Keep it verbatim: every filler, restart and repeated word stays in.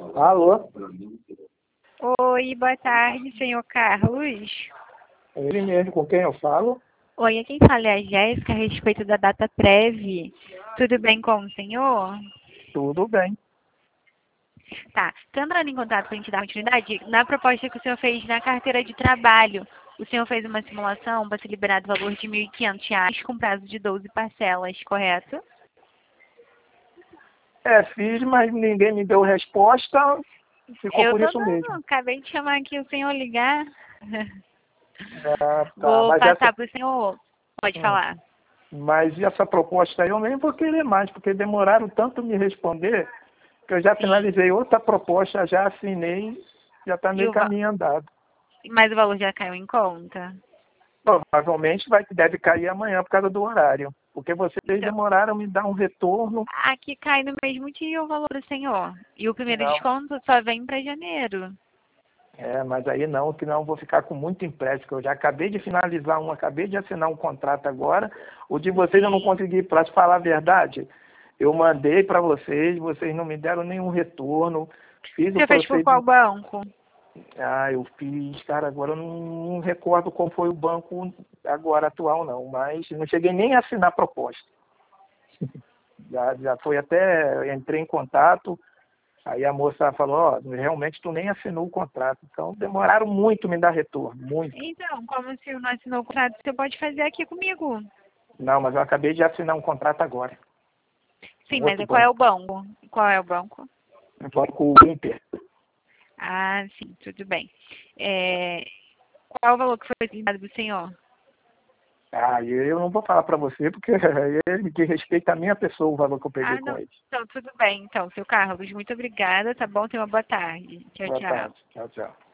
Alô? Oi, boa tarde, senhor Carlos. Ele mesmo, com quem eu falo? Oi, quem fala é a Jéssica a respeito da data prévia. Tudo bem com o senhor? Tudo bem. Tá. Estou entrando em contato para a gente dar continuidade na proposta que o senhor fez na carteira de trabalho. O senhor fez uma simulação para ser liberado o valor de mil e quinhentos reais com prazo de doze parcelas, correto? É, fiz, mas ninguém me deu resposta, ficou Eu por tô isso dando, mesmo. acabei de chamar aqui o senhor ligar. Ah, tá, Vou mas essa, passar para o senhor. Pode hum, falar. mas essa proposta aí eu nem vou querer mais, porque demoraram tanto me responder, que eu já Sim. finalizei outra proposta, já assinei, já está E meio o va- caminho andado. Mas o valor já caiu em conta? Provavelmente vai, deve cair amanhã por causa do horário, porque vocês Então, demoraram a me dar um retorno. aqui cai no mesmo dia o valor do senhor. E o primeiro Não. desconto só vem para janeiro. É, mas aí não, que não eu vou ficar com muito empréstimo, que eu já acabei de finalizar um, acabei de assinar um contrato agora. O de vocês eu não Sim. consegui, para te falar a verdade, eu mandei para vocês, vocês não me deram nenhum retorno, fiz o Você fez por qual procedimento. banco? Ah, eu fiz, cara, agora eu não, não recordo qual foi o banco agora atual não, mas não cheguei nem a assinar a proposta. Já, já foi até, eu entrei em contato. Aí a moça falou, ó, realmente tu nem assinou o contrato. Então demoraram muito me dar retorno, muito. Então, como o senhor não assinou o contrato, você pode fazer aqui comigo. Não, mas eu acabei de assinar um contrato agora. Sim, Um mas outro é- qual é o banco. banco? Qual é o banco? Um banco Inter. Ah, sim, tudo bem. É, qual é o valor que foi dado para o senhor? Ah, eu não vou falar para você, porque ele que respeita a minha pessoa o valor que eu peguei Ah, com não. ele. Então, tudo bem. Então, seu Carlos, muito obrigada, tá bom? Tenha uma boa tarde. Tchau, Boa tchau. tarde. Tchau, tchau.